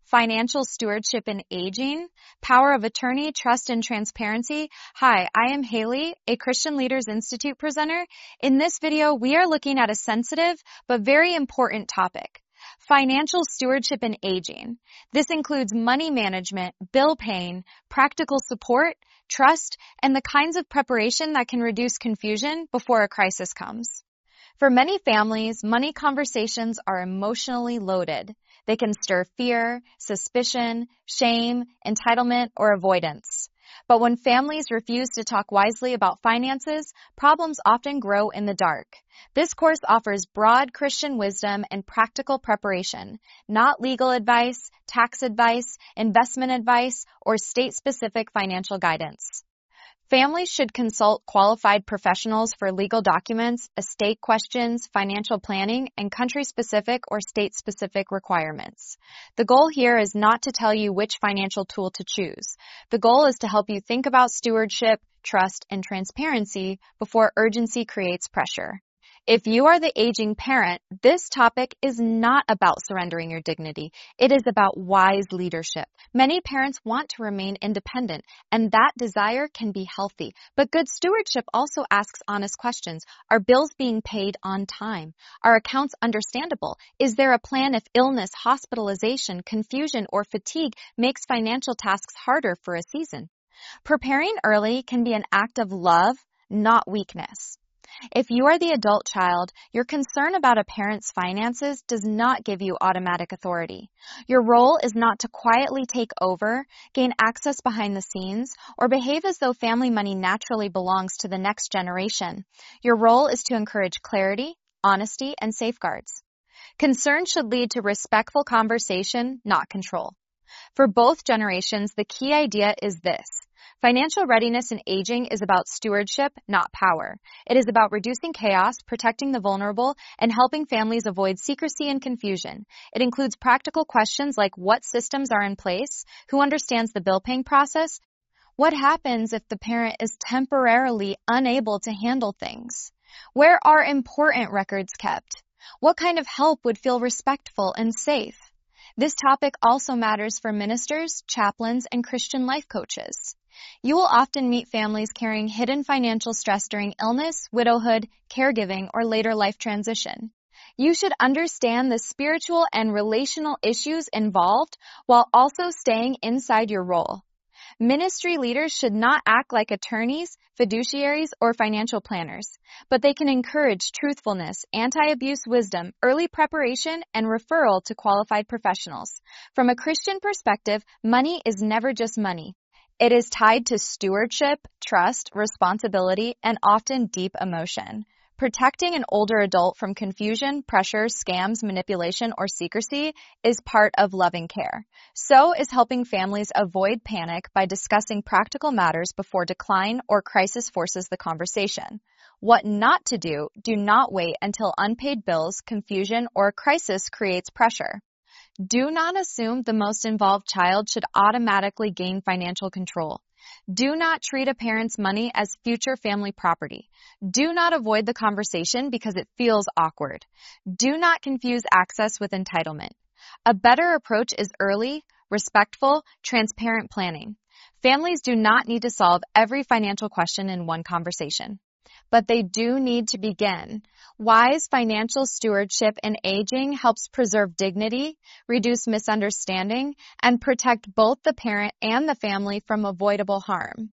Financial Stewardship in Aging, Power of Attorney, Trust and Transparency. Hi, I am Haley, a Christian Leaders Institute presenter. In this video, we are looking at a sensitive but very important topic. Financial stewardship in aging. This includes money management, bill paying, practical support, trust, and the kinds of preparation that can reduce confusion before a crisis comes. For many families, money conversations are emotionally loaded. They can stir fear, suspicion, shame, entitlement, or avoidance. But when families refuse to talk wisely about finances, problems often grow in the dark. This course offers broad Christian wisdom and practical preparation, not legal advice, tax advice, investment advice, or state-specific financial guidance. Families should consult qualified professionals for legal documents, estate questions, financial planning, and country-specific or state-specific requirements. The goal here is not to tell you which financial tool to choose. The goal is to help you think about stewardship, trust, and transparency before urgency creates pressure. If you are the aging parent, this topic is not about surrendering your dignity. It is about wise leadership. Many parents want to remain independent, and that desire can be healthy. But good stewardship also asks honest questions. Are bills being paid on time? Are accounts understandable? Is there a plan if illness, hospitalization, confusion, or fatigue makes financial tasks harder for a season? Preparing early can be an act of love, not weakness. If you are the adult child, your concern about a parent's finances does not give you automatic authority. Your role is not to quietly take over, gain access behind the scenes, or behave as though family money naturally belongs to the next generation. Your role is to encourage clarity, honesty, and safeguards. Concern should lead to respectful conversation, not control. For both generations, the key idea is this. Financial readiness in aging is about stewardship, not power. It is about reducing chaos, protecting the vulnerable, and helping families avoid secrecy and confusion. It includes practical questions like what systems are in place, who understands the bill-paying process, what happens if the parent is temporarily unable to handle things, where are important records kept, what kind of help would feel respectful and safe. This topic also matters for ministers, chaplains, and Christian life coaches. You will often meet families carrying hidden financial stress during illness, widowhood, caregiving, or later life transition. You should understand the spiritual and relational issues involved while also staying inside your role. Ministry leaders should not act like attorneys, fiduciaries, or financial planners, but they can encourage truthfulness, anti-abuse wisdom, early preparation, and referral to qualified professionals. From a Christian perspective, money is never just money. It is tied to stewardship, trust, responsibility, and often deep emotion. Protecting an older adult from confusion, pressure, scams, manipulation, or secrecy is part of loving care. So is helping families avoid panic by discussing practical matters before decline or crisis forces the conversation. What not to do, do not wait until unpaid bills, confusion, or a crisis creates pressure. Do not assume the most involved child should automatically gain financial control. Do not treat a parent's money as future family property. Do not avoid the conversation because it feels awkward. Do not confuse access with entitlement. A better approach is early, respectful, transparent planning. Families do not need to solve every financial question in one conversation, but they do need to begin. Wise financial stewardship in aging helps preserve dignity, reduce misunderstanding, and protect both the parent and the family from avoidable harm.